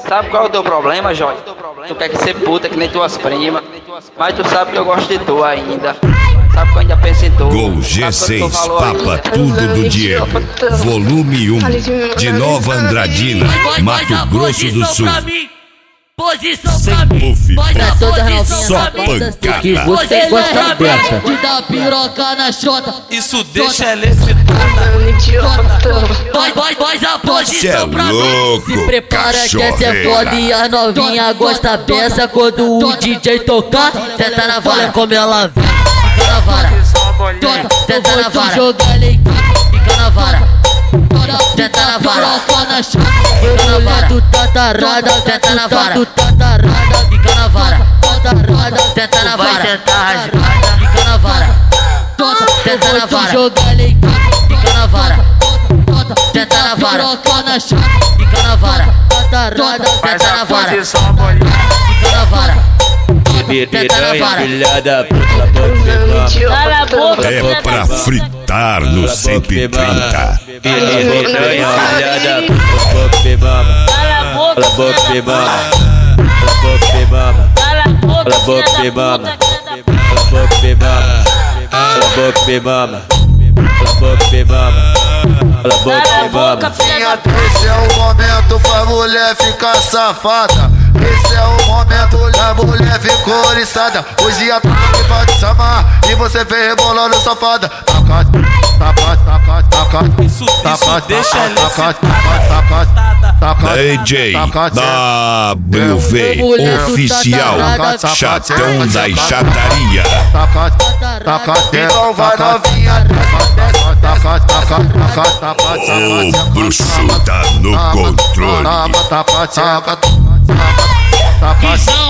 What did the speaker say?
Sabe qual é o teu problema, Joy? Tu quer que ser puta que nem tuas primas, mas tu sabe que eu gosto de tu ainda. Sabe que eu ainda penso em tu. Gol G6, Papa Tudo do Diego, volume 1, de Nova Andradina, Mato Grosso do Sul. Posição Sem pra mim, puff, vai toda só pancada. que você gosta dessa. de dar piroca na chota. Isso deixa ela excitada. Faz a Cê é posição pra mim. louco, Se prepara que essa é foda e a novinha gosta dessa. Quando o DJ tocar, tenta na vara, como ela vem. Fica na vara, tenta na vara, joga fica na vara. Tenta na vara, fica na vara, tu tá tarada, tenta na vara, tu tá tarada, fica na vara, tenta na vara, fica na vara, tenta na vara, fica na vara, tenta na vara, fica na vara, tenta na vara, fica na vara. Filha da puta, Cala a boca, É pra fritar no 130. filha da puta, mama. cala a boca, Cala a boca, filha da mama. puta. Cala a boca, Cala a boca, filha da mama. puta. Cala a boca, mama. Cala a boca, mama. Cala a boca, mama. Cala a Cala a boca, boca, mama. filha da puta. Esse é o momento pra mulher ficar safada. Esse é o momento da mulher ficou oriçada. Hoje a que pode chamar e você vem rebolando safada. Taca, Isso deixa ela excitada. DJ WV Oficial, chatão da chataria. então vai novinha. O bruxo tá no controle.